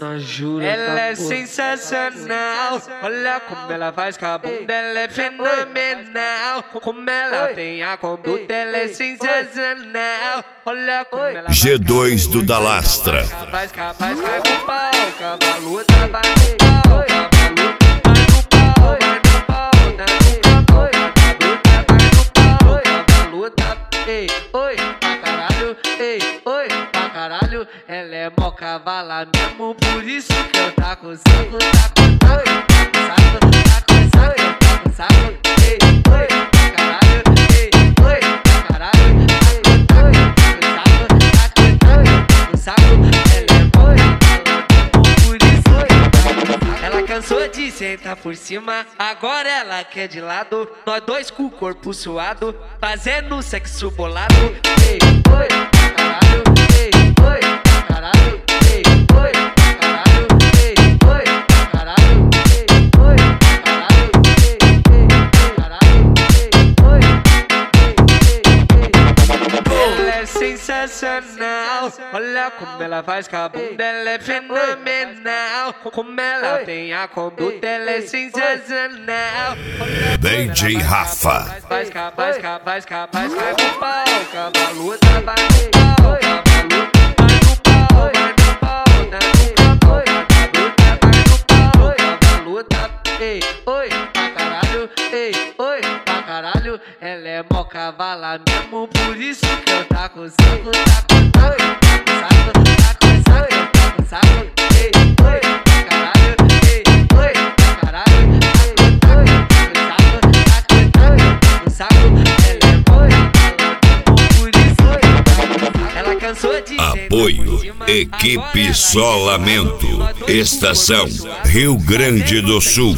Jura, Ela tá é porra. sensacional, olha como ela faz com a bunda, ela é fenomenal. Como ela tem a conduta, ela é sensacional. Olha como ela G2 do Dalastra. faz com o pau, cavalo tá vai no pau, cavalo vai no pau, cavalo tá ei, oi, pra caralho, ei, oi, pra caralho. Ela é mó cavala mesmo, por isso que eu tá com saco, ei, oi, pra caralho, ei, oi, pra caralho, saco, ela é mó cavala, por isso que ela cansou de sentar por cima, agora ela quer de lado, nós dois com o corpo suado, fazendo sexo bolado, ei, oi, pra caralho, ei, oi, pra caralho, ei, oi, pra caralho, ei, oi, pra caralho, ei, oi, pra caralho, ela é sensacional, olha como ela faz com a bunda, ela é fenomenal. Como ela tem a conduta, ela é sensacional. DJ Rafa. Faz com o pau, cavalo tá vai no pau, cavalo tá ei, oi, pra caralho, ei, oi, pra caralho. Ela é mó cavala mesmo, por isso que eu tá com saco, ei, oi, pra caralho, ei, oi, pra caralho, saco, ela é mó cavala, por isso ela cansou de Apoio Equipe Solamento. Estação Rio Grande do Sul.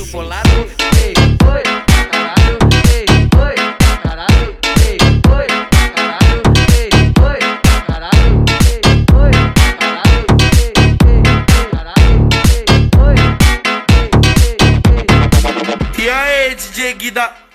E aí, DJ Guida?